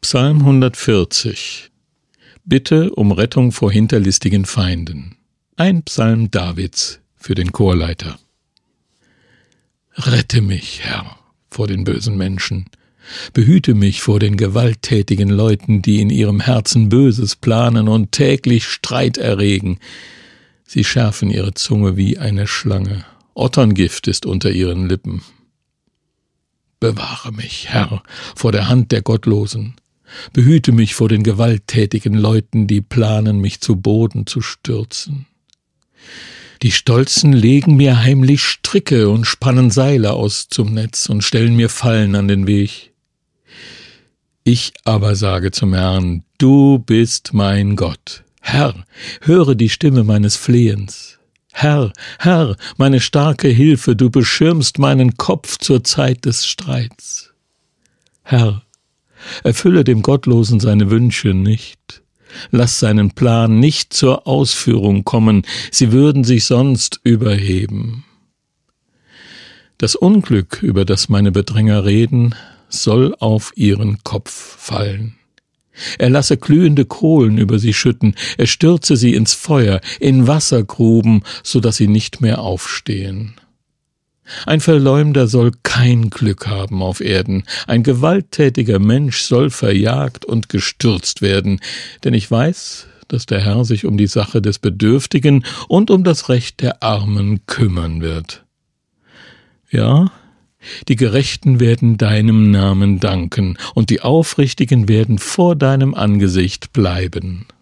Psalm 140. Bitte um Rettung vor hinterlistigen Feinden. Ein Psalm Davids für den Chorleiter. Rette mich, Herr, vor den bösen Menschen. Behüte mich vor den gewalttätigen Leuten, die in ihrem Herzen Böses planen und täglich Streit erregen. Sie schärfen ihre Zunge wie eine Schlange. Otterngift ist unter ihren Lippen. Bewahre mich, Herr, vor der Hand der Gottlosen. Behüte mich vor den gewalttätigen Leuten, die planen, mich zu Boden zu stürzen. Die Stolzen legen mir heimlich Stricke und spannen Seile aus zum Netz und stellen mir Fallen an den Weg. Ich aber sage zum Herrn, du bist mein Gott. Herr, höre die Stimme meines Flehens. Herr, Herr, meine starke Hilfe, du beschirmst meinen Kopf zur Zeit des Streits. Herr, erfülle dem Gottlosen seine Wünsche nicht. Lass seinen Plan nicht zur Ausführung kommen, sie würden sich sonst überheben. Das Unglück, über das meine Bedränger reden, soll auf ihren Kopf fallen. Er lasse glühende Kohlen über sie schütten, er stürze sie ins Feuer, in Wassergruben, so dass sie nicht mehr aufstehen. Ein Verleumder soll kein Glück haben auf Erden, ein gewalttätiger Mensch soll verjagt und gestürzt werden, denn ich weiß, dass der Herr sich um die Sache des Bedürftigen und um das Recht der Armen kümmern wird. Ja, die Gerechten werden deinem Namen danken, und die Aufrichtigen werden vor deinem Angesicht bleiben.